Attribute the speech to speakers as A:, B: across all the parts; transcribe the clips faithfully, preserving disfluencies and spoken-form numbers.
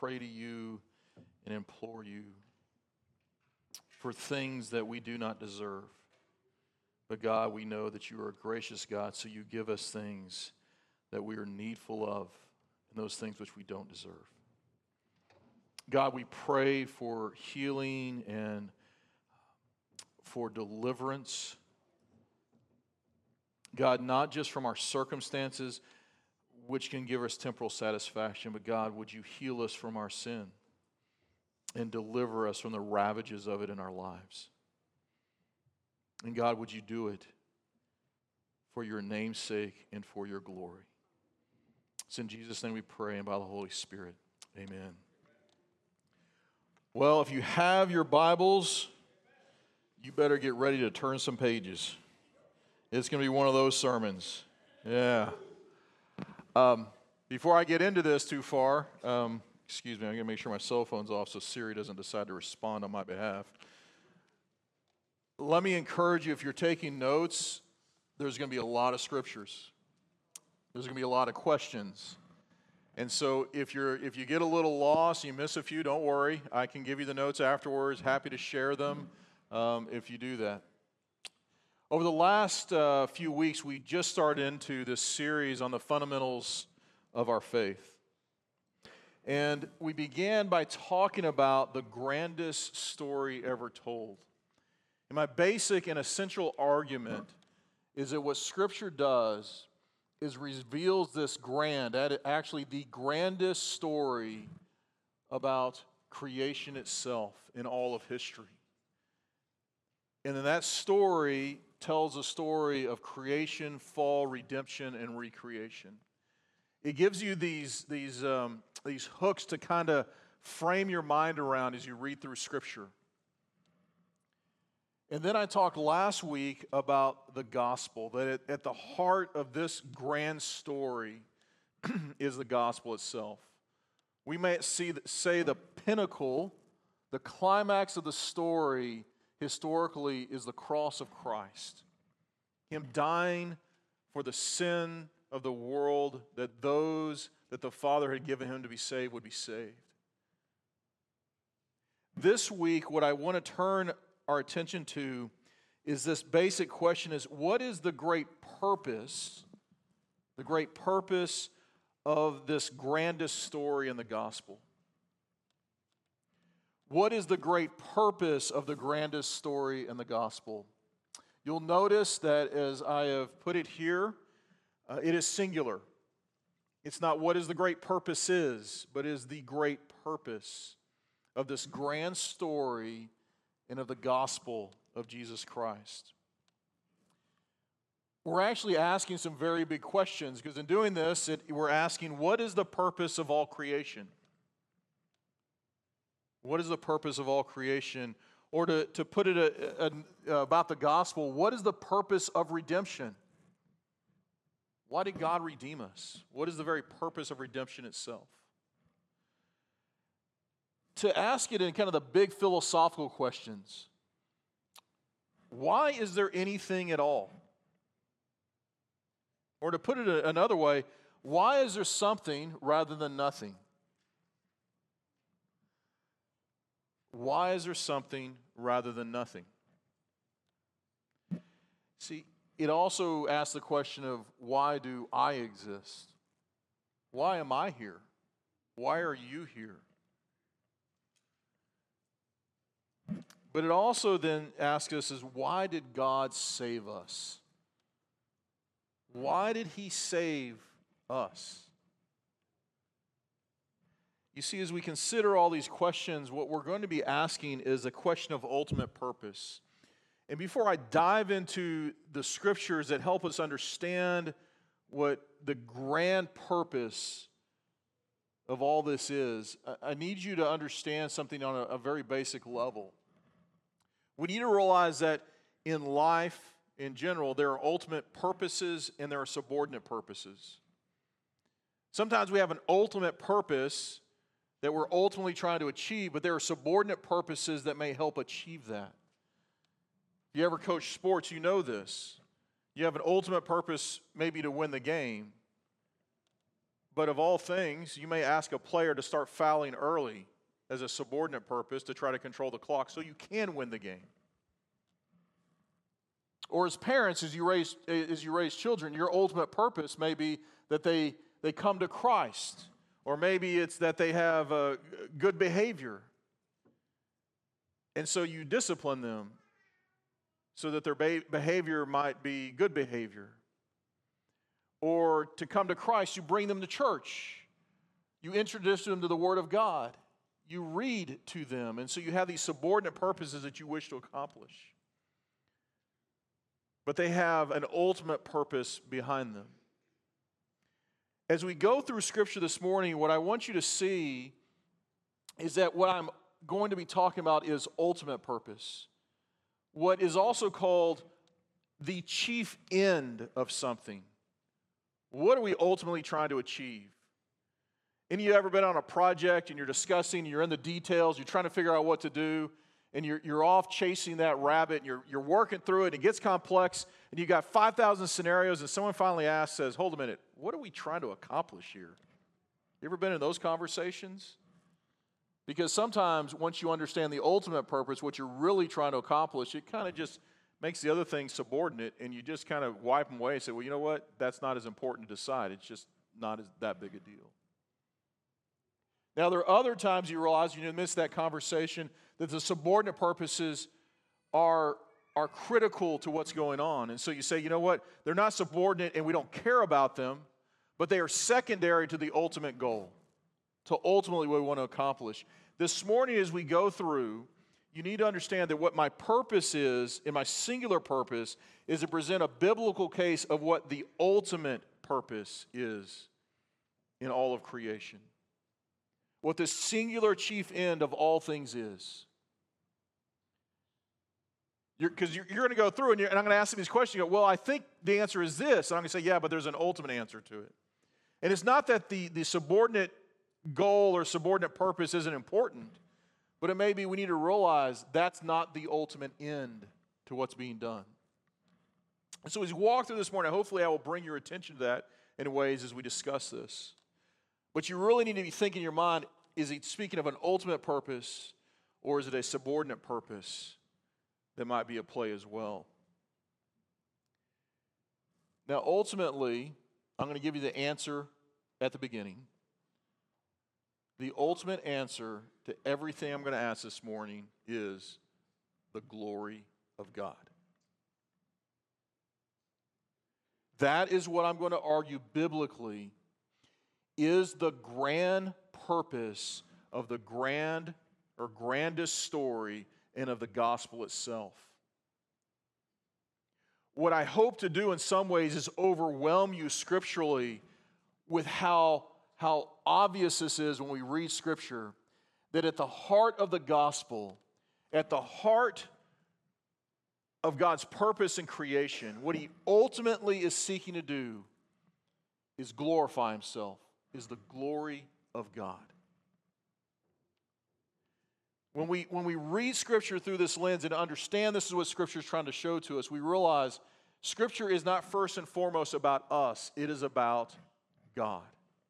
A: pray to you and implore you for things that we do not deserve. But God, we know that you are a gracious God, so you give us things that we are needful of, and those things which we don't deserve. God, we pray for healing and for deliverance. God, not just from our circumstances, which can give us temporal satisfaction, but God, would you heal us from our sin and deliver us from the ravages of it in our lives? And God, would you do it for your name's sake and for your glory? It's in Jesus' name we pray, and by the Holy Spirit. Amen. Well, if you have your Bibles, you better get ready to turn some pages. It's going to be one of those sermons. Yeah. Um, before I get into this too far, um, excuse me, I'm going to make sure my cell phone's off so Siri doesn't decide to respond on my behalf. Let me encourage you, if you're taking notes, there's going to be a lot of scriptures. There's going to be a lot of questions. And so if you're if you get a little lost, you miss a few, don't worry. I can give you the notes afterwards. Happy to share them um, if you do that. Over the last uh, few weeks, we just started into this series on the fundamentals of our faith. And we began by talking about the grandest story ever told. And my basic and essential argument is that what Scripture does is reveals this grand, actually the grandest story about creation itself in all of history. And then that story tells a story of creation, fall, redemption, and recreation. It gives you these, these, um, these hooks to kind of frame your mind around as you read through Scripture. And then I talked last week about the gospel, that at, at the heart of this grand story is the gospel itself. We may see, say the pinnacle, the climax of the story historically is the cross of Christ. Him dying for the sin of the world, that those that the Father had given him to be saved would be saved. This week, what I want to turn our attention to is this basic question is, what is the great purpose, the great purpose of this grandest story in the gospel? What is the great purpose of the grandest story in the gospel? You'll notice that as I have put it here, uh, it is singular. It's not what is the great purpose is, but is the great purpose of this grand story and of the gospel of Jesus Christ. We're actually asking some very big questions, because in doing this, it, we're asking, what is the purpose of all creation? What is the purpose of all creation? Or to, to put it a, a, a, about the gospel, what is the purpose of redemption? Why did God redeem us? What is the very purpose of redemption itself? To ask it in kind of the big philosophical questions, why is there anything at all? Or to put it another way, why is there something rather than nothing? Why is there something rather than nothing? See, it also asks the question of, why do I exist? Why am I here? Why are you here? But it also then asks us is, why did God save us? Why did he save us? You see, as we consider all these questions, what we're going to be asking is a question of ultimate purpose. And before I dive into the scriptures that help us understand what the grand purpose of all this is, I need you to understand something on a, a very basic level. We need to realize that in life, in general, there are ultimate purposes and there are subordinate purposes. Sometimes we have an ultimate purpose that we're ultimately trying to achieve, but there are subordinate purposes that may help achieve that. If you ever coach sports, you know this. You have an ultimate purpose maybe to win the game, But of all things, you may ask a player to start fouling early as a subordinate purpose to try to control the clock so you can win the game. Or as parents, as you raise, as you raise children, your ultimate purpose may be that they, they come to Christ. Or maybe it's that they have a good behavior. And so you discipline them so that their behavior might be good behavior. Or to come to Christ, you bring them to church. You introduce them to the Word of God. You read to them. And so you have these subordinate purposes that you wish to accomplish. But they have an ultimate purpose behind them. As we go through Scripture this morning, what I want you to see is that what I'm going to be talking about is ultimate purpose. What is also called the chief end of something. What are we ultimately trying to achieve? Any of you ever been on a project and you're discussing, you're in the details, you're trying to figure out what to do, and you're, you're off chasing that rabbit, and you're, you're working through it, and it gets complex, and you got five thousand scenarios, and someone finally asks, says, hold a minute, what are we trying to accomplish here? You ever been in those conversations? Because sometimes once you understand the ultimate purpose, what you're really trying to accomplish, it kind of just makes the other things subordinate, and you just kind of wipe them away and say, well, you know what? That's not as important to decide. It's just not as, that big a deal. Now, there are other times you realize you miss that conversation, that the subordinate purposes are, are critical to what's going on. And so you say, you know what? They're not subordinate and we don't care about them, but they are secondary to the ultimate goal, to ultimately what we want to accomplish. This morning as we go through, you need to understand that what my purpose is, and my singular purpose, is to present a biblical case of what the ultimate purpose is in all of creation. What the singular chief end of all things is. Because you're, you're, you're going to go through and, you're, and I'm going to ask them these questions. You go, well, I think the answer is this. And I'm going to say, yeah, but there's an ultimate answer to it. And it's not that the, the subordinate goal or subordinate purpose isn't important, but it may be we need to realize that's not the ultimate end to what's being done. And so as we walk through this morning, hopefully I will bring your attention to that in ways as we discuss this. But you really need to be thinking in your mind, is he speaking of an ultimate purpose or is it a subordinate purpose that might be at play as well? Now, ultimately, I'm going to give you the answer at the beginning. The ultimate answer to everything I'm going to ask this morning is the glory of God. That is what I'm going to argue biblically is the grand purpose of the grand or grandest story and of the gospel itself. What I hope to do in some ways is overwhelm you scripturally with how, how obvious this is when we read Scripture, that at the heart of the gospel, at the heart of God's purpose in creation, what He ultimately is seeking to do is glorify Himself, is the glory of God. When we, when we read Scripture through this lens and understand this is what Scripture is trying to show to us, we realize Scripture is not first and foremost about us. It is about God.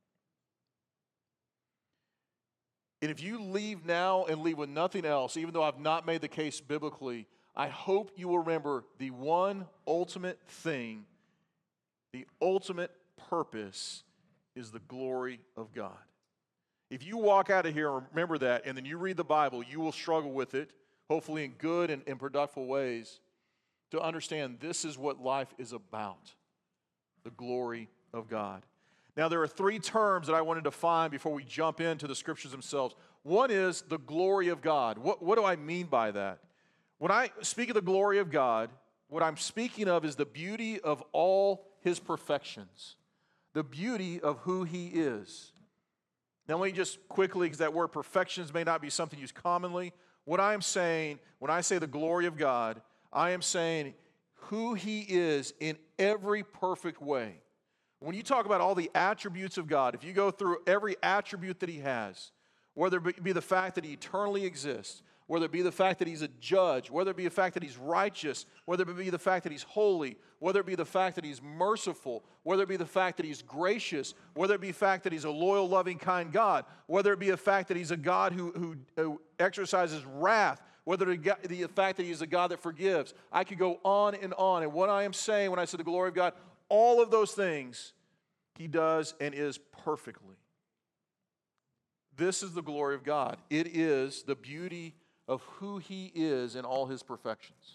A: And if you leave now and leave with nothing else, even though I've not made the case biblically, I hope you will remember the one ultimate thing, the ultimate purpose is the glory of God. If you walk out of here and remember that, and then you read the Bible, you will struggle with it, hopefully in good and, and productive ways, to understand this is what life is about, the glory of God. Now, there are three terms that I want to define before we jump into the Scriptures themselves. One is the glory of God. What, what do I mean by that? When I speak of the glory of God, what I'm speaking of is the beauty of all His perfections, the beauty of who He is. Now, let me just quickly, because that word perfections may not be something used commonly. What I am saying, when I say the glory of God, I am saying who He is in every perfect way. When you talk about all the attributes of God, if you go through every attribute that He has, whether it be the fact that He eternally exists, whether it be the fact that he's a judge, whether it be the fact that he's righteous, whether it be the fact that he's holy, whether it be the fact that he's merciful, whether it be the fact that he's gracious, whether it be the fact that he's a loyal, loving, kind God, whether it be the fact that he's a God who, who, who exercises wrath, whether it be the fact that he's a God that forgives. I could go on and on. And what I am saying when I say the glory of God, all of those things he does and is perfectly. This is the glory of God. It is the beauty of who he is in all his perfections.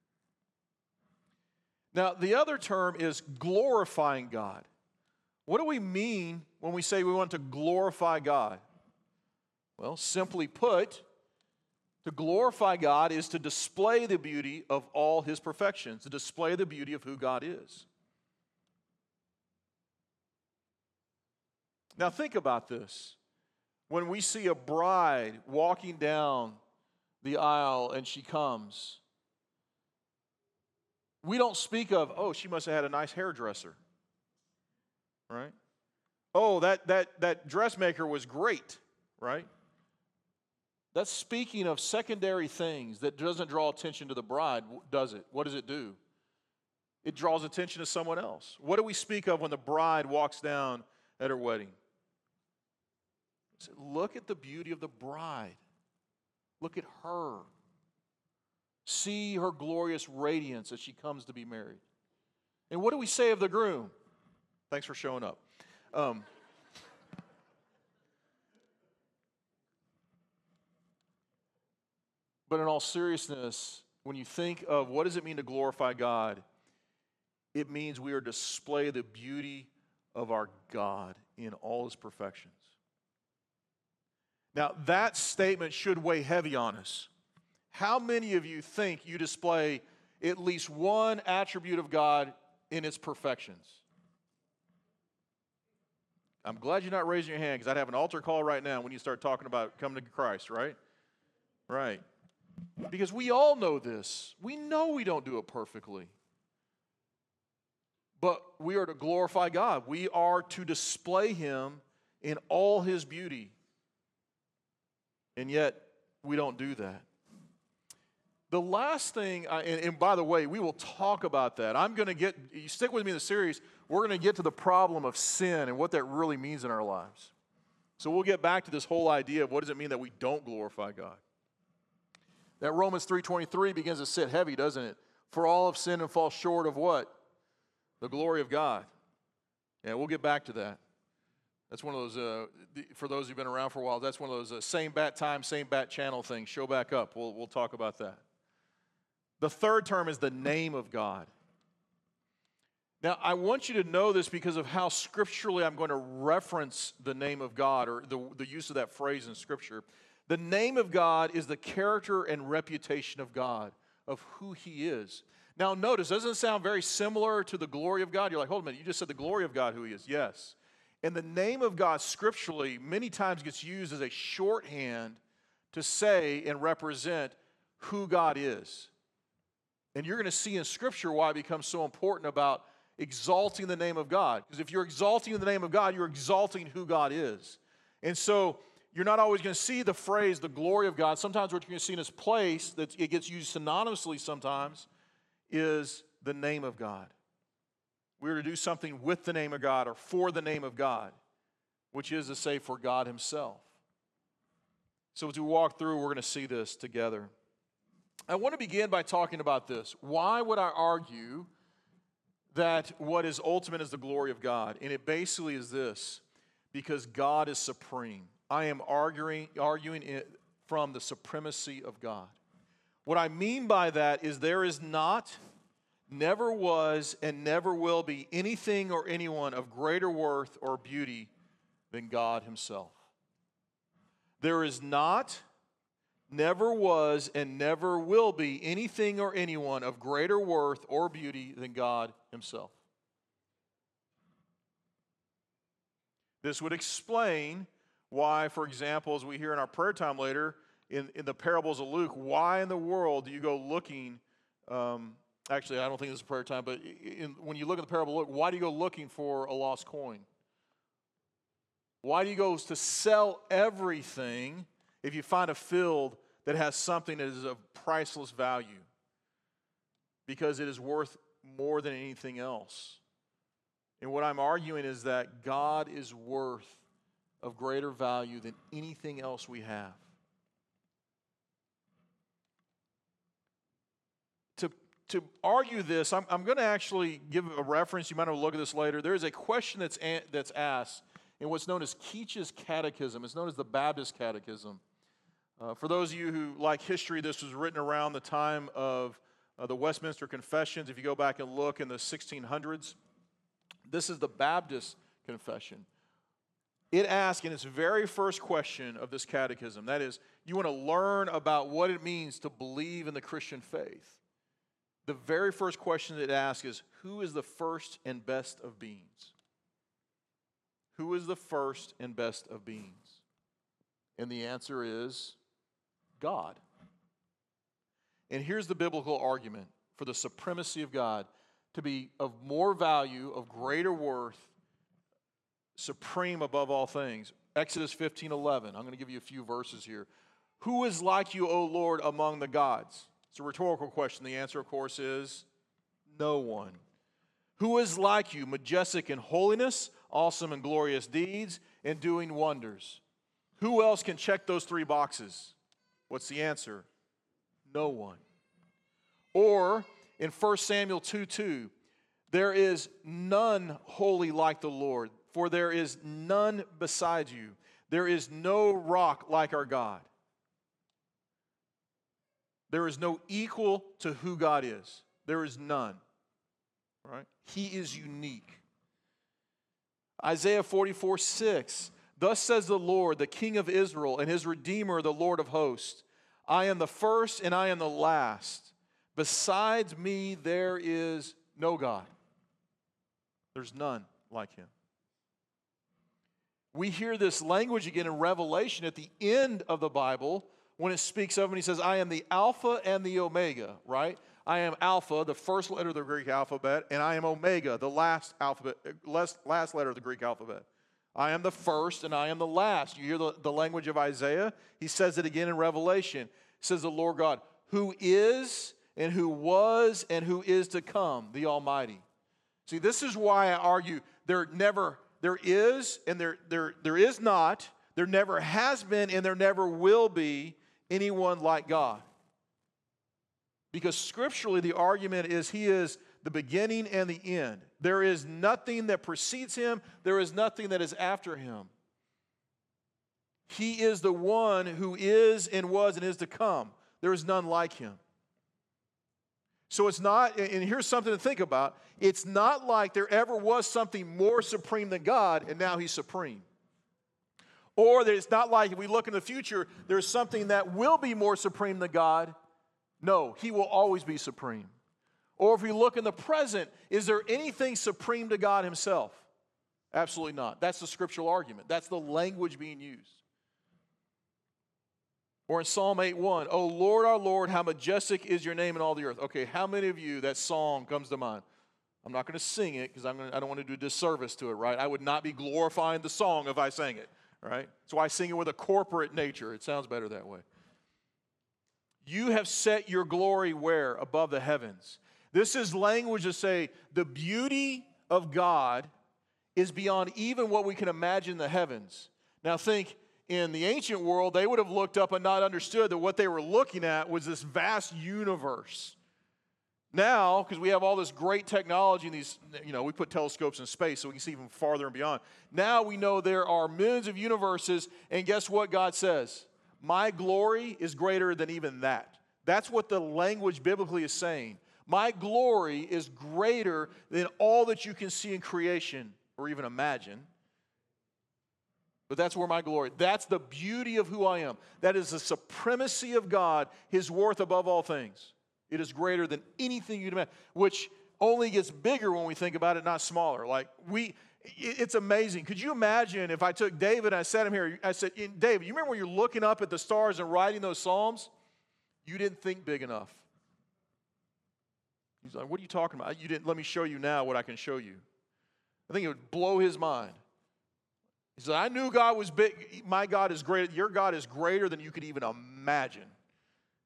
A: Now, the other term is glorifying God. What do we mean when we say we want to glorify God? Well, simply put, to glorify God is to display the beauty of all his perfections, to display the beauty of who God is. Now, think about this. When we see a bride walking down the aisle and she comes, we don't speak of, oh, she must have had a nice hairdresser, right? Oh, that, that, that dressmaker was great, right? That's speaking of secondary things that doesn't draw attention to the bride, does it? What does it do? It draws attention to someone else. What do we speak of when the bride walks down at her wedding? Look at the beauty of the bride. Look at her. See her glorious radiance as she comes to be married. And what do we say of the groom? Thanks for showing up. Um, but in all seriousness, when you think of what does it mean to glorify God, it means we are to display the beauty of our God in all his perfections. Now, that statement should weigh heavy on us. How many of you think you display at least one attribute of God in its perfections? I'm glad you're not raising your hand, because I'd have an altar call right now when you start talking about coming to Christ, right? Right. Because we all know this. We know we don't do it perfectly. But we are to glorify God. We are to display him in all his beauty. And yet, we don't do that. The last thing, I, and, and by the way, we will talk about that. I'm going to get, you stick with me in the series, we're going to get to the problem of sin and what that really means in our lives. So we'll get back to this whole idea of what does it mean that we don't glorify God. That Romans three twenty-three begins to sit heavy, doesn't it? For all have sinned and fall short of what? The glory of God. Yeah, we'll get back to that. That's one of those, uh, for those who've been around for a while, that's one of those uh, same bat time, same bat channel things. Show back up. We'll, we'll talk about that. The third term is the name of God. Now, I want you to know this because of how scripturally I'm going to reference the name of God, or the, the use of that phrase in Scripture. The name of God is the character and reputation of God, of who he is. Now, notice, doesn't it sound very similar to the glory of God? You're like, hold a minute, you just said the glory of God, who he is. Yes. And the name of God scripturally many times gets used as a shorthand to say and represent who God is. And you're going to see in Scripture why it becomes so important about exalting the name of God. Because if you're exalting the name of God, you're exalting who God is. And so you're not always going to see the phrase, the glory of God. Sometimes what you're going to see in its place, that it gets used synonymously sometimes, is the name of God. We are to do something with the name of God or for the name of God, which is to say for God himself. So as we walk through, we're going to see this together. I want to begin by talking about this. Why would I argue that what is ultimate is the glory of God? And it basically is this: because God is supreme. I am arguing, arguing it from the supremacy of God. What I mean by that is there is not, never was, and never will be anything or anyone of greater worth or beauty than God himself. There is not, never was, and never will be anything or anyone of greater worth or beauty than God himself. This would explain why, for example, as we hear in our prayer time later, in, in the parables of Luke, why in the world do you go looking, um, actually I don't think this is prayer time, but in, when you look at the parable of Luke, why do you go looking for a lost coin? Why do you go to sell everything if you find a field that has something that is of priceless value because it is worth more than anything else. And what I'm arguing is that God is worth of greater value than anything else we have. To, to argue this, I'm, I'm going to actually give a reference. You might want to look at this later. There is a question that's, a, that's asked in what's known as Keach's Catechism. It's known as the Baptist Catechism. Uh, for those of you who like history, this was written around the time of uh, the Westminster Confessions. If you go back and look in the sixteen hundreds, this is the Baptist Confession. It asks in its very first question of this catechism, that is, you want to learn about what it means to believe in the Christian faith. The very first question it asks is, who is the first and best of beings? Who is the first and best of beings? And the answer is God. And here's the biblical argument for the supremacy of God to be of more value, of greater worth, supreme above all things. Exodus fifteen eleven. I'm going to give you a few verses here. Who is like you, O Lord, among the gods? It's a rhetorical question. The answer, of course, is no one. Who is like you, majestic in holiness, awesome in glorious deeds, and doing wonders? Who else can check those three boxes? What's the answer? No one. Or in First Samuel two two, there is none holy like the Lord, for there is none beside you. There is no rock like our God. There is no equal to who God is. There is none. Right? He is unique. Isaiah forty-four six. Thus says the Lord, the King of Israel, and his Redeemer, the Lord of hosts. I am the first and I am the last. Besides me, there is no God. There's none like him. We hear this language again in Revelation at the end of the Bible when it speaks of him. He says, I am the Alpha and the Omega, right? I am Alpha, the first letter of the Greek alphabet, and I am Omega, the last alphabet, last, last letter of the Greek alphabet. I am the first and I am the last. You hear the, the language of Isaiah? He says it again in Revelation. He says the Lord God, who is and who was and who is to come, the Almighty. See, this is why I argue there never, there is and there, there, there is not, there never has been and there never will be anyone like God. Because scripturally the argument is he is the beginning and the end. There is nothing that precedes him. There is nothing that is after him. He is the one who is and was and is to come. There is none like him. So it's not, and here's something to think about, it's not like there ever was something more supreme than God and now he's supreme. Or that it's not like if we look in the future, there's something that will be more supreme than God. No, he will always be supreme. Or if we look in the present, is there anything supreme to God himself? Absolutely not. That's the scriptural argument. That's the language being used. Or in Psalm eight one, O Lord, our Lord, how majestic is your name in all the earth. Okay, how many of you that song comes to mind? I'm not going to sing it because I'm going to, I don't want to do a disservice to it, right? I would not be glorifying the song if I sang it, right? So I sing it with a corporate nature. It sounds better that way. You have set your glory where? Above the heavens. This is language to say the beauty of God is beyond even what we can imagine in the heavens. Now think, in the ancient world, they would have looked up and not understood that what they were looking at was this vast universe. Now, because we have all this great technology and these, you know, we put telescopes in space so we can see even farther and beyond. Now we know there are millions of universes, and guess what God says? My glory is greater than even that. That's what the language biblically is saying. My glory is greater than all that you can see in creation or even imagine. But that's where my glory, that's the beauty of who I am. That is the supremacy of God, his worth above all things. It is greater than anything you'd imagine, which only gets bigger when we think about it, not smaller. Like we, it's amazing. Could you imagine if I took David and I sat him here, I said, David, you remember when you're looking up at the stars and writing those Psalms? You didn't think big enough. He's like, what are you talking about? You didn't, let me show you now what I can show you. I think it would blow his mind. He said, I knew God was big. My God is greater. Your God is greater than you could even imagine.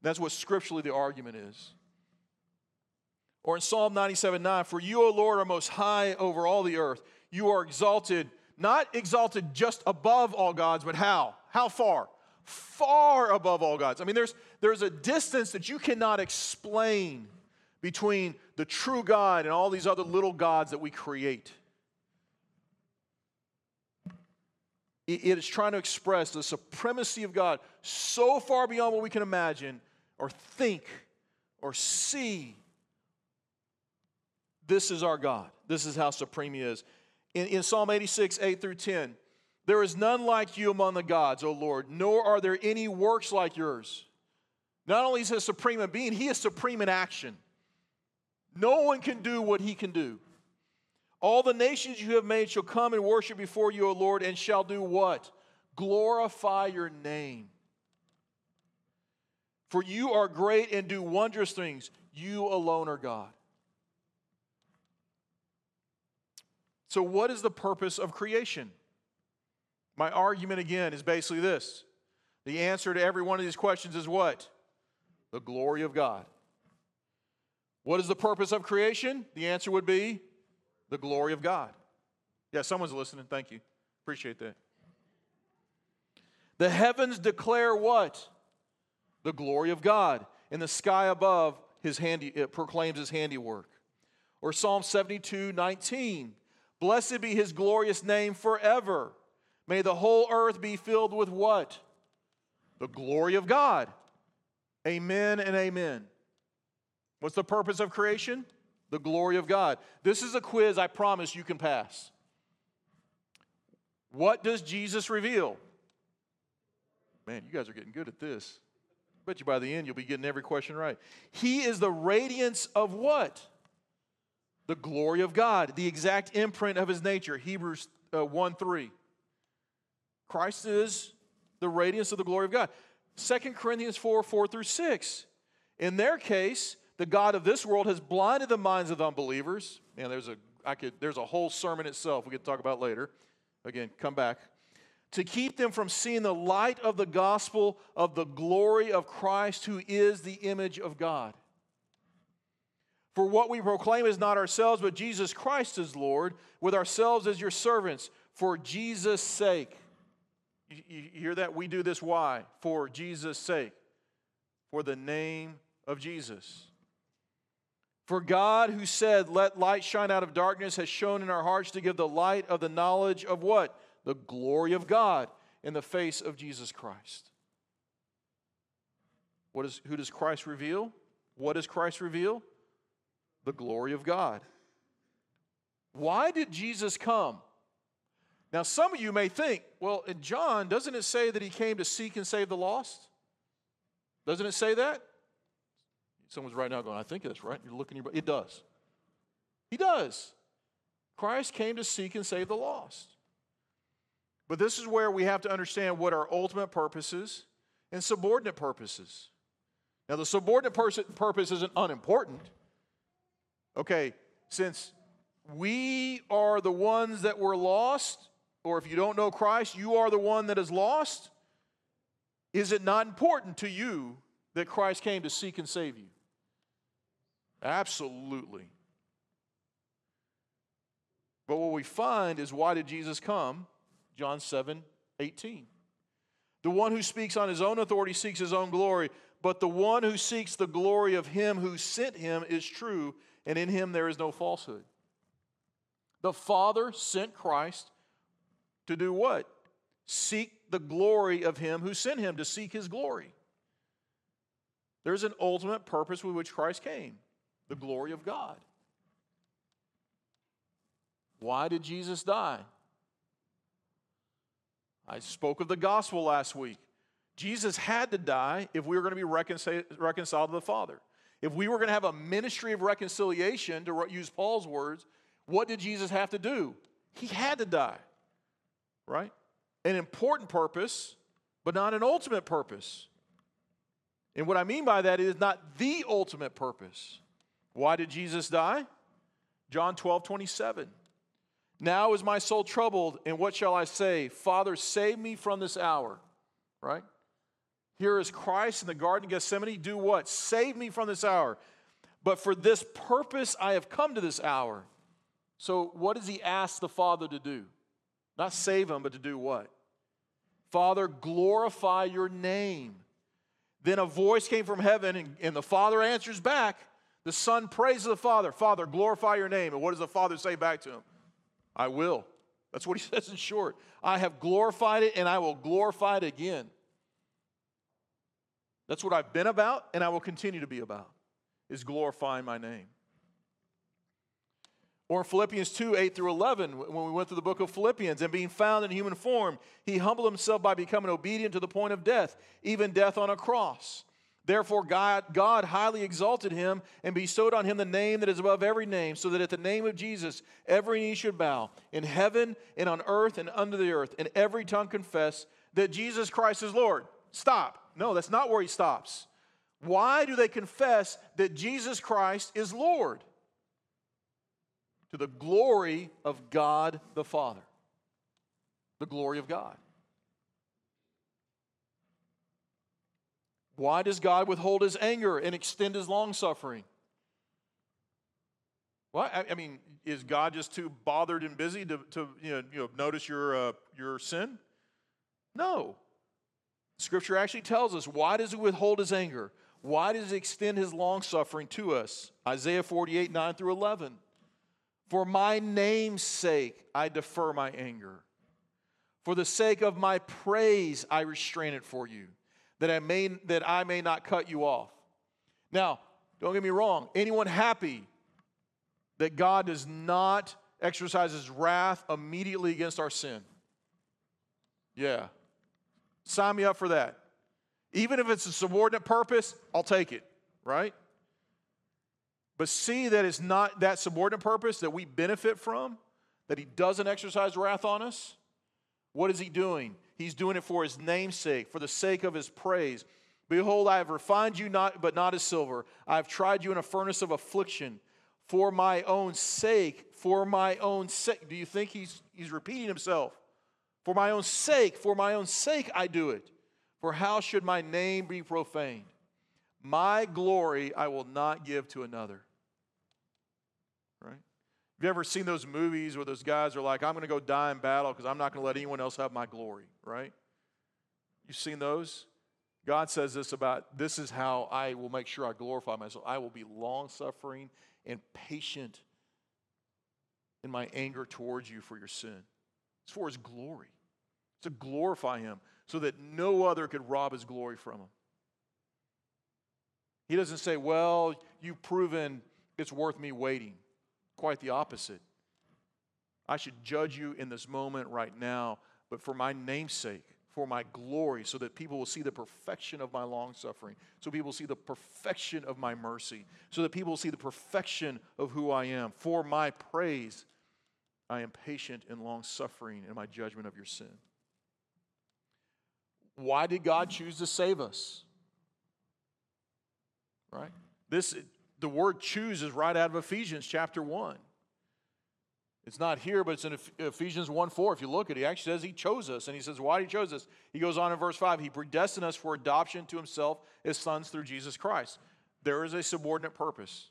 A: That's what scripturally the argument is. Or in Psalm ninety-seven nine, for you, O Lord, are most high over all the earth. You are exalted, not exalted just above all gods, but how? How far? Far above all gods. I mean, there's, there's a distance that you cannot explain between the true God and all these other little gods that we create. It, it is trying to express the supremacy of God so far beyond what we can imagine or think or see. This is our God. This is how supreme He is. In, in Psalm eighty-six, eight through ten, there is none like you among the gods, O Lord, nor are there any works like yours. Not only is He supreme in being, He is supreme in action. No one can do what He can do. All the nations you have made shall come and worship before you, O Lord, and shall do what? Glorify your name. For you are great and do wondrous things. You alone are God. So what is the purpose of creation? My argument again is basically this. The answer to every one of these questions is what? The glory of God. What is the purpose of creation? The answer would be the glory of God. Yeah, someone's listening. Thank you. Appreciate that. The heavens declare what? The glory of God. And the sky above his handy, it proclaims His handiwork. Or Psalm seventy-two, nineteen. Blessed be His glorious name forever. May the whole earth be filled with what? The glory of God. Amen and amen. What's the purpose of creation? The glory of God. This is a quiz I promise you can pass. What does Jesus reveal? Man, you guys are getting good at this. I bet you by the end you'll be getting every question right. He is the radiance of what? The glory of God, the exact imprint of His nature. Hebrews uh, one three. Christ is the radiance of the glory of God. Second Corinthians four, four through six. In their case, the God of this world has blinded the minds of the unbelievers. And there's a I could there's a whole sermon itself we could talk about later. Again, come back. To keep them from seeing the light of the gospel of the glory of Christ, who is the image of God. For what we proclaim is not ourselves, but Jesus Christ is Lord, with ourselves as your servants, for Jesus' sake. You, you hear that? We do this why? For Jesus' sake. For the name of Jesus. For God, who said, let light shine out of darkness, has shone in our hearts to give the light of the knowledge of what? The glory of God in the face of Jesus Christ. What is, who does Christ reveal? What does Christ reveal? The glory of God. Why did Jesus come? Now, some of you may think, well, in John, doesn't it say that He came to seek and save the lost? Doesn't it say that? Someone's right now going, I think that's right. You're looking, it does. He does. Christ came to seek and save the lost. But this is where we have to understand what our ultimate purposes and subordinate purposes. Now, the subordinate purpose isn't unimportant. Okay, since we are the ones that were lost, or if you don't know Christ, you are the one that is lost, is it not important to you that Christ came to seek and save you? Absolutely. But what we find is, why did Jesus come? John seven, eighteen. The one who speaks on his own authority seeks his own glory, but the one who seeks the glory of Him who sent Him is true, and in Him there is no falsehood. The Father sent Christ to do what? Seek the glory of Him who sent Him, to seek His glory. There's an ultimate purpose with which Christ came, the glory of God. Why did Jesus die? I spoke of the gospel last week. Jesus had to die if we were going to be reconciled, reconciled to the Father. If we were going to have a ministry of reconciliation, to use Paul's words, what did Jesus have to do? He had to die, right? An important purpose, but not an ultimate purpose. And what I mean by that is not the ultimate purpose. Why did Jesus die? John twelve, twenty-seven. Now is my soul troubled, and what shall I say? Father, save me from this hour. Right? Here is Christ in the Garden of Gethsemane. Do what? Save me from this hour. But for this purpose I have come to this hour. So what does he ask the Father to do? Not save him, but to do what? Father, glorify your name. Then a voice came from heaven, and, and the Father answers back. The Son praises the Father. Father, glorify your name. And what does the Father say back to him? I will. That's what he says in short. I have glorified it, and I will glorify it again. That's what I've been about, and I will continue to be about, is glorifying my name. Or in Philippians two, eight through eleven, when we went through the book of Philippians, and being found in human form, he humbled himself by becoming obedient to the point of death, even death on a cross. Therefore God, God highly exalted him and bestowed on him the name that is above every name, so that at the name of Jesus every knee should bow, in heaven and on earth and under the earth, and every tongue confess that Jesus Christ is Lord. Stop. No, that's not where he stops. Why do they confess that Jesus Christ is Lord? To the glory of God the Father. The glory of God. Why does God withhold his anger and extend his long-suffering? Well, I, I mean, is God just too bothered and busy to, to you know, you know, notice your, uh, your sin? No. Scripture actually tells us, why does he withhold his anger? Why does he extend his long-suffering to us? Isaiah forty-eight, nine through eleven. For my name's sake, I defer my anger. For the sake of my praise, I restrain it for you, that I may, that I may not cut you off. Now, don't get me wrong. Anyone happy that God does not exercise his wrath immediately against our sin? Yeah. Sign me up for that. Even if it's a subordinate purpose, I'll take it, right? But see that it's not that subordinate purpose that we benefit from, that he doesn't exercise wrath on us. What is he doing? He's doing it for his name's sake, for the sake of his praise. Behold, I have refined you, not, but not as silver. I have tried you in a furnace of affliction. For my own sake, for my own sake. Do you think he's, he's repeating himself? For my own sake, for my own sake I do it. For how should my name be profaned? My glory I will not give to another. Right? Have you ever seen those movies where those guys are like, I'm going to go die in battle because I'm not going to let anyone else have my glory, right? You've seen those? God says this about, this is how I will make sure I glorify myself. I will be long-suffering and patient in my anger towards you for your sin. It's for his glory. To glorify him so that no other could rob his glory from him. He doesn't say, well, you've proven it's worth me waiting. Quite the opposite. I should judge you in this moment right now, but for my name's sake, for my glory, so that people will see the perfection of my long-suffering, so people will see the perfection of my mercy, so that people will see the perfection of who I am. For my praise, I am patient and long-suffering in my judgment of your sin. Why did God choose to save us? Right? This, the word choose is right out of Ephesians chapter one. It's not here, but it's in Ephesians one four. If you look at it, he actually says he chose us. And he says, why did he chose us? He goes on in verse five, he predestined us for adoption to himself as sons through Jesus Christ. There is a subordinate purpose.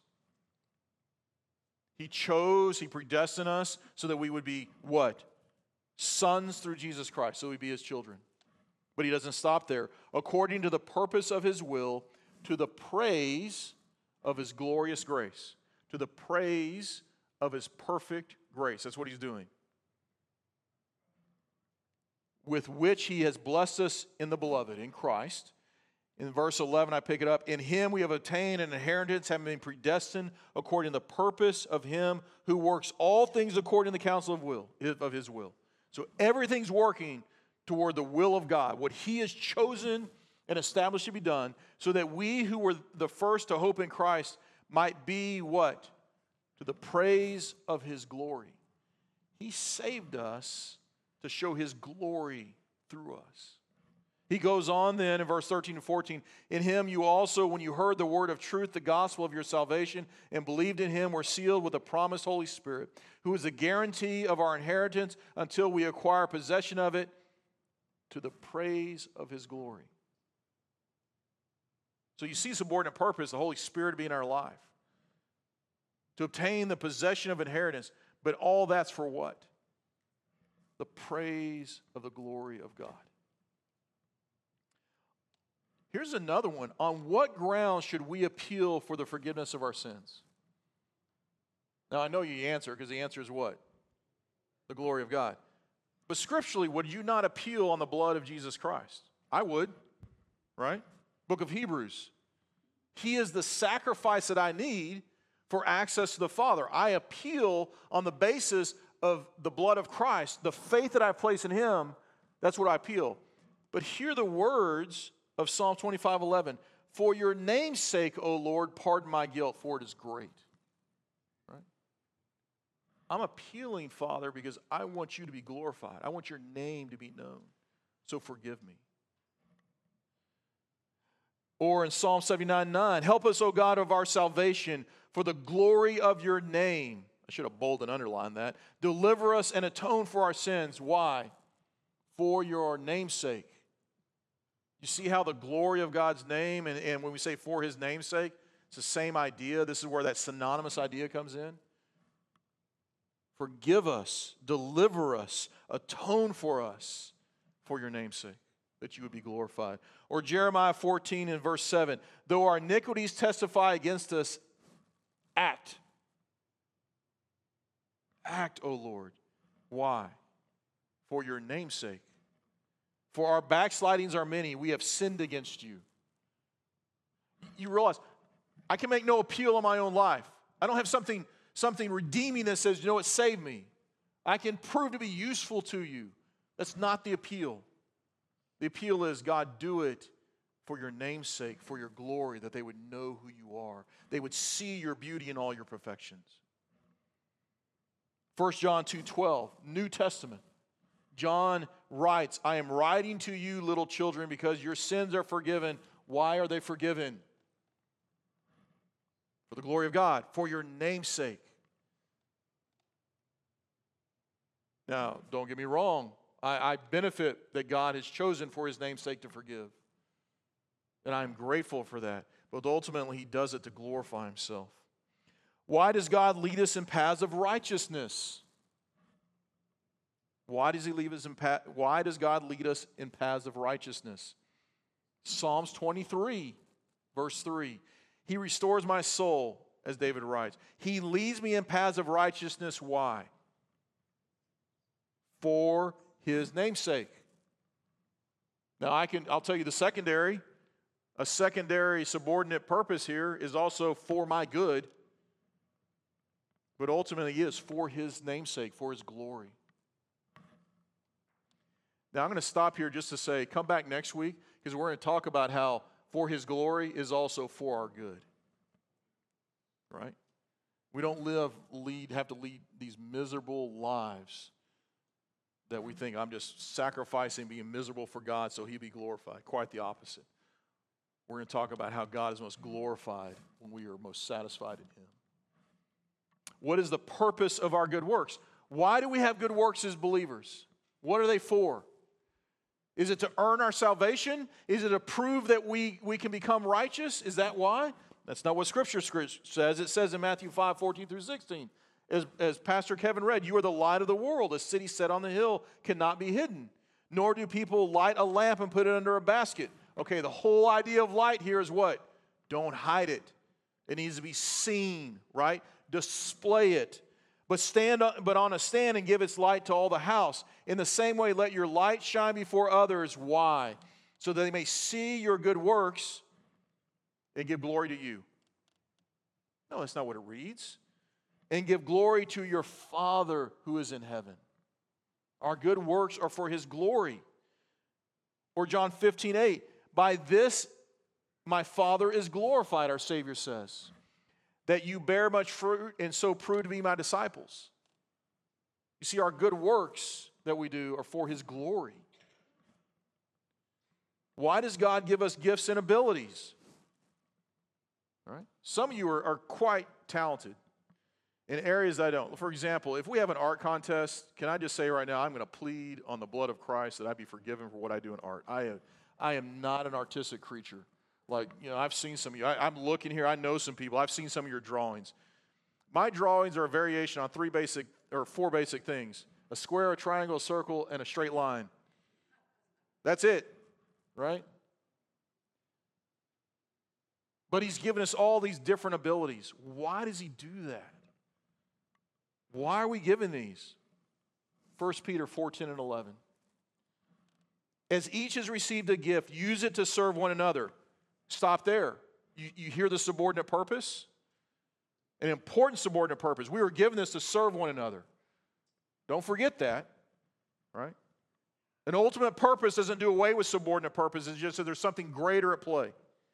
A: He chose, he predestined us so that we would be what? Sons through Jesus Christ, so we'd be his children. But he doesn't stop there. According to the purpose of his will, to the praise of his glorious grace. To the praise of his perfect grace. That's what he's doing. With which he has blessed us in the beloved, in Christ. In verse eleven, I pick it up. In him we have obtained an inheritance, having been predestined according to the purpose of him who works all things according to the counsel of will, of his will. So everything's working toward the will of God, what he has chosen and established to be done, so that we who were the first to hope in Christ might be what? To the praise of his glory. He saved us to show his glory through us. He goes on then in verse thirteen and fourteen, in him you also, when you heard the word of truth, the gospel of your salvation, and believed in him, were sealed with the promised Holy Spirit, who is the guarantee of our inheritance until we acquire possession of it, to the praise of his glory. So you see subordinate purpose, the Holy Spirit being in our life. To obtain the possession of inheritance. But all that's for what? The praise of the glory of God. Here's another one. On what grounds should we appeal for the forgiveness of our sins? Now, I know you answer because the answer is what? The glory of God. But scripturally, would you not appeal on the blood of Jesus Christ? I would, right? Book of Hebrews. He is the sacrifice that I need for access to the Father. I appeal on the basis of the blood of Christ, the faith that I place in Him. That's what I appeal. But hear the words of Psalm twenty-five eleven. For your name's sake, O Lord, pardon my guilt, for it is great. Right? I'm appealing, Father, because I want you to be glorified. I want your name to be known. So forgive me. Or in Psalm seventy-nine nine, help us, O God of our salvation, for the glory of your name. I should have bold and underlined that. Deliver us and atone for our sins. Why? For your name's sake. You see how the glory of God's name, and, and when we say for his name's sake, it's the same idea. This is where that synonymous idea comes in. Forgive us, deliver us, atone for us for your name's sake, that you would be glorified. Or Jeremiah fourteen and verse seven, though our iniquities testify against us, act. Act, O Lord. Why? For your name's sake. For our backslidings are many, we have sinned against you. You realize, I can make no appeal on my own life. I don't have something, something redeeming that says, you know what, save me. I can prove to be useful to you. That's not the appeal. The appeal is, God, do it for your name's sake, for your glory, that they would know who you are. They would see your beauty in all your perfections. First John two twelve, New Testament. John writes, I am writing to you, little children, because your sins are forgiven. Why are they forgiven? For the glory of God, for your name's sake. Now, don't get me wrong. I, I benefit that God has chosen for his name's sake to forgive. And I'm grateful for that. But ultimately, he does it to glorify himself. Why does God lead us in paths of righteousness? Why does he lead us in path, why does God lead us in paths of righteousness? Psalms twenty-three, verse three. He restores my soul, as David writes. He leads me in paths of righteousness. Why? For his name's sake. Now I can I'll tell you the secondary, a secondary subordinate purpose here is also for my good. But ultimately it is for his name's sake, for his glory. Now, I'm going to stop here just to say, come back next week, because we're going to talk about how for his glory is also for our good. Right? We don't live, lead, have to lead these miserable lives that we think I'm just sacrificing, being miserable for God so he'll be glorified. Quite the opposite. We're going to talk about how God is most glorified when we are most satisfied in him. What is the purpose of our good works? Why do we have good works as believers? What are they for? Is it to earn our salvation? Is it to prove that we, we can become righteous? Is that why? That's not what Scripture says. It says in Matthew five, fourteen through sixteen. As, as Pastor Kevin read, you are the light of the world. A city set on the hill cannot be hidden. Nor do people light a lamp and put it under a basket. Okay, the whole idea of light here is what? Don't hide it. It needs to be seen, right? Display it. But stand up, but on a stand and give its light to all the house. In the same way, let your light shine before others. Why? So that they may see your good works and give glory to you. No, that's not what it reads. And give glory to your Father who is in heaven. Our good works are for his glory. Or John fifteen eight. By this my Father is glorified, our Savior says, that you bear much fruit and so prove to be my disciples. You see, our good works that we do are for his glory. Why does God give us gifts and abilities? All right? Some of you are, are quite talented in areas I don't. For example, if we have an art contest, can I just say right now, I'm going to plead on the blood of Christ that I be forgiven for what I do in art. I am, I am not an artistic creature Like, you know, I've seen some of you. I, I'm looking here. I know some people. I've seen some of your drawings. My drawings are a variation on three basic, or four basic things. A square, a triangle, a circle, and a straight line. That's it, right? But he's given us all these different abilities. Why does he do that? Why are we given these? First Peter four, ten, and eleven. As each has received a gift, use it to serve one another. Stop there. You, you hear the subordinate purpose? An important subordinate purpose. We were given this to serve one another. Don't forget that, right? An ultimate purpose doesn't do away with subordinate purpose. It's just that there's something greater at play.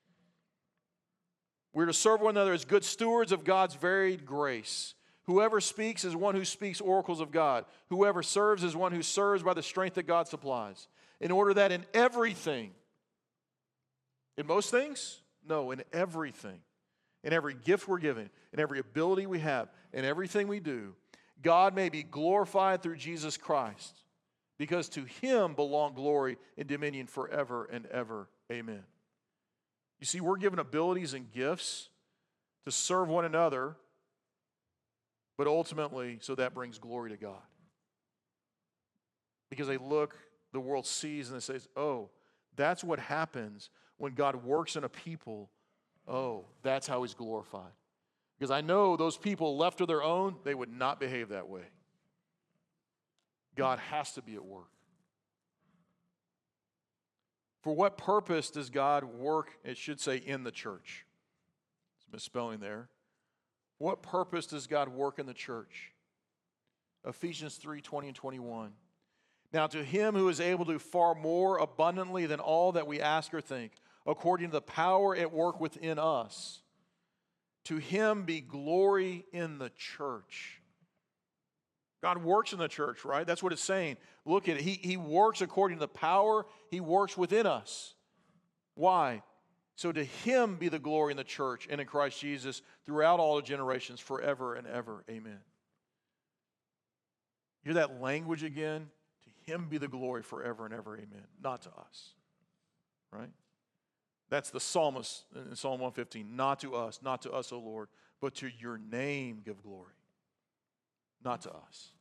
A: We're to serve one another as good stewards of God's varied grace. Whoever speaks is one who speaks oracles of God. Whoever serves is one who serves by the strength that God supplies. In order that in everything, in most things? No, in everything. In every gift we're given, in every ability we have, in everything we do, God may be glorified through Jesus Christ, because to him belong glory and dominion forever and ever. Amen. You see, we're given abilities and gifts to serve one another, but ultimately, so that brings glory to God. Because they look, the world sees, and it says, oh, that's what happens when God works in a people. Oh, that's how he's glorified. Because I know those people left to their own, they would not behave that way. God has to be at work. For what purpose does God work, it should say, in the church? It's misspelling there. What purpose does God work in the church? Ephesians three, twenty and twenty-one. Now to him who is able to do far more abundantly than all that we ask or think, according to the power at work within us, to him be glory in the church. God works in the church, right? That's what it's saying. Look at it. He, he works according to the power. He works within us. Why? So to him be the glory in the church and in Christ Jesus throughout all the generations, forever and ever. Amen. You hear that language again? To him be the glory forever and ever. Amen. Not to us. Right? That's the psalmist in Psalm one fifteen. Not to us, not to us, O Lord, but to your name give glory. Not to us.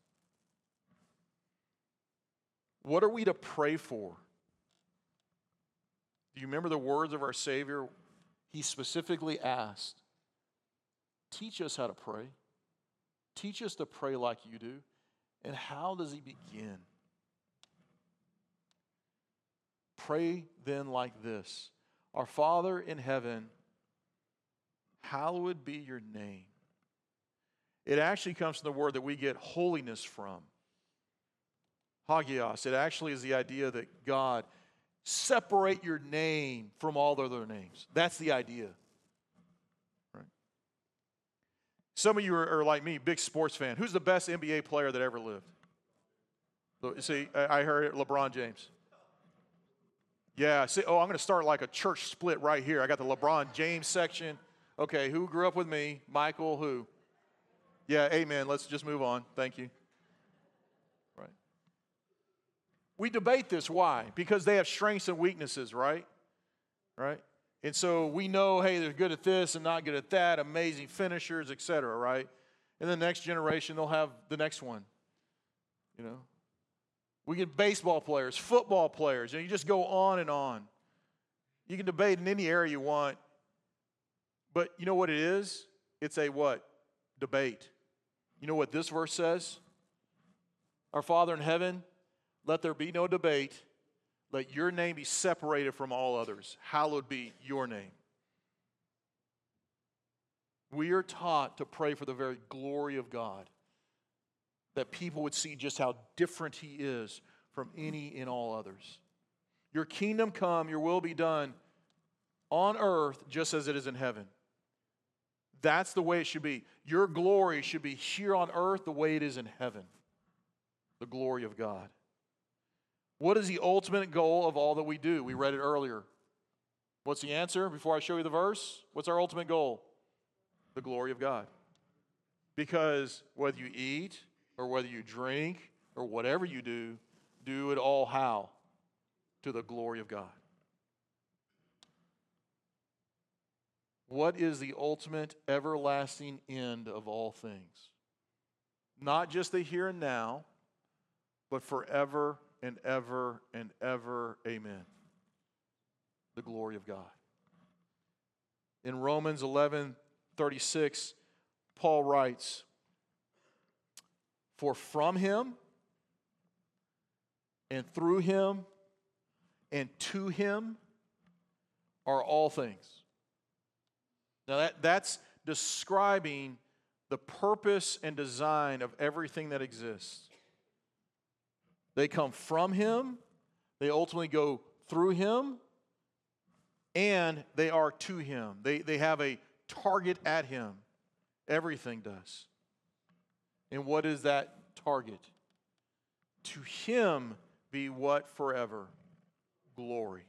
A: What are we to pray for? Do you remember the words of our Savior? He specifically asked, teach us how to pray. Teach us to pray like you do. And how does he begin? Pray then like this. Our Father in heaven, hallowed be your name. It actually comes from the word that we get holiness from. Hagios. It actually is the idea that God, separate your name from all the other names. That's the idea. Right? Some of you are, are like me, big sports fan. Who's the best N B A player that ever lived? So, see, I heard it, LeBron James. Yeah, see, oh, I'm going to start like a church split right here. I got the LeBron James section. Okay, who grew up with me? Michael, who? Yeah, amen. Let's just move on. Thank you. Right. We debate this. Why? Because they have strengths and weaknesses, right? Right? And so we know, hey, they're good at this and not good at that, amazing finishers, et cetera, right? And the next generation, they'll have the next one, you know? We get baseball players, football players, and you just go on and on. You can debate in any area you want, but you know what it is? It's a what? Debate. You know what this verse says? Our Father in heaven, let there be no debate. Let your name be separated from all others. Hallowed be your name. We are taught to pray for the very glory of God, that people would see just how different he is from any and all others. Your kingdom come, your will be done on earth just as it is in heaven. That's the way it should be. Your glory should be here on earth the way it is in heaven. The glory of God. What is the ultimate goal of all that we do? We read it earlier. What's the answer before I show you the verse? What's our ultimate goal? The glory of God. Because whether you eat or whether you drink or whatever you do, do it all how? To the glory of God. What is the ultimate everlasting end of all things? Not just the here and now, but forever and ever and ever. Amen. The glory of God. In Romans eleven thirty-six, Paul writes, "For from him and through him and to him are all things." Now that, that's describing the purpose and design of everything that exists. They come from him, they ultimately go through him, and they are to him. They, they have a target at him. Everything does. And what is that target? To him be what forever? Glory.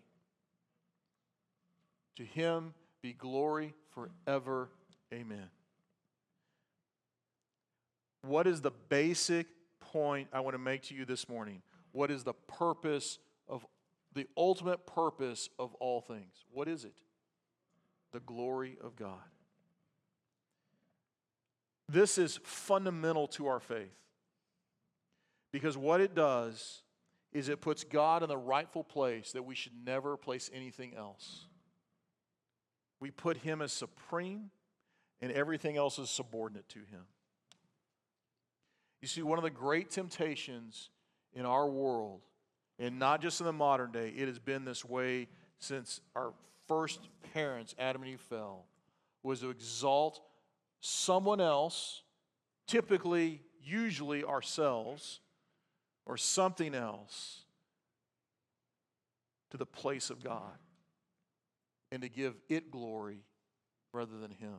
A: To him be glory forever. Amen. What is the basic point I want to make to you this morning? What is the purpose of, the ultimate purpose of all things? What is it? The glory of God. This is fundamental to our faith. Because what it does is it puts God in the rightful place that we should never place anything else. We put him as supreme, and everything else is subordinate to him. You see, one of the great temptations in our world, and not just in the modern day, it has been this way since our first parents, Adam and Eve, fell, was to exalt someone else, typically, usually ourselves, or something else, to the place of God, and to give it glory rather than him.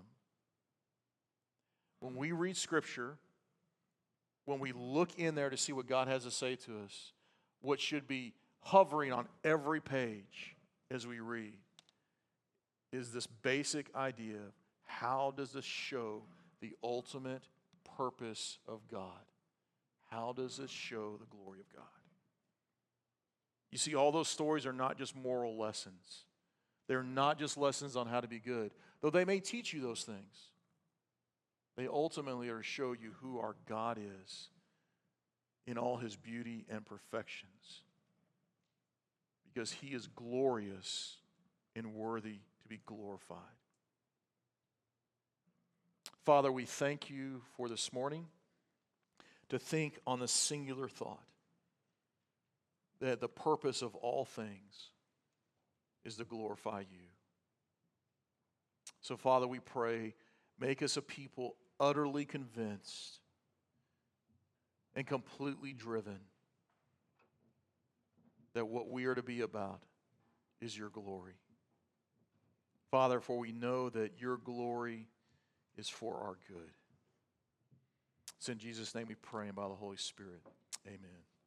A: When we read Scripture, when we look in there to see what God has to say to us, what should be hovering on every page as we read is this basic idea of how does this show the ultimate purpose of God? How does this show the glory of God? You see, all those stories are not just moral lessons. They're not just lessons on how to be good, though they may teach you those things. They ultimately are to show you who our God is in all his beauty and perfections. Because he is glorious and worthy to be glorified. Father, we thank you for this morning to think on the singular thought that the purpose of all things is to glorify you. So, Father, we pray, make us a people utterly convinced and completely driven that what we are to be about is your glory. Father, for we know that your glory is for our good. It's in Jesus' name we pray, and by the Holy Spirit. Amen.